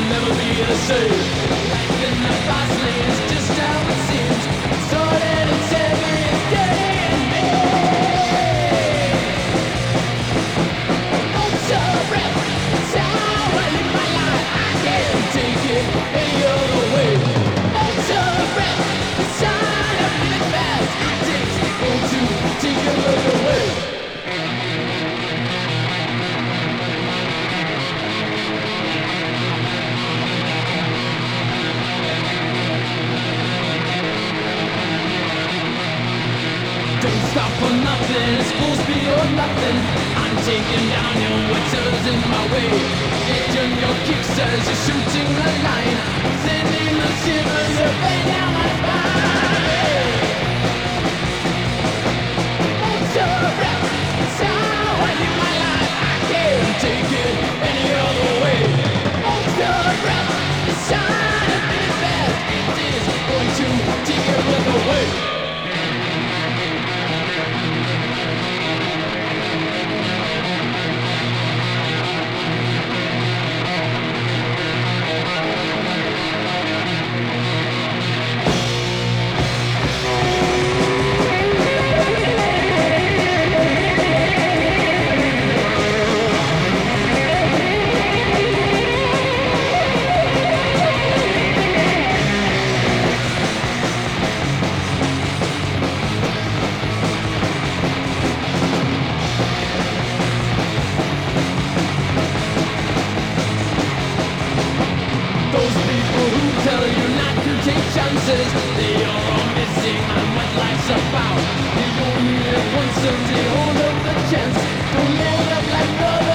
will never be the same. Life in the fast lane is just how it seems. Started at 7, it's getting me. Ultra rip, it's how I live my life. I can't take it any other way. Ultra rip, it's time to live fast. It takes one to take a look away. Don't stop for nothing, it's full speed or nothing. I'm taking down your waters in my way. Getting your kicks as you're shooting the line. Sending the shivers up and down my spine. Ultra rap, it's how I live my life. I can't take it any other way. Ultra rap, it's time to finish fast. It is going to take your breath away. Those people who tell you not to take chances, they are all missing on what life's about. You only live once and they hold up the chance. Don't end up like brothers.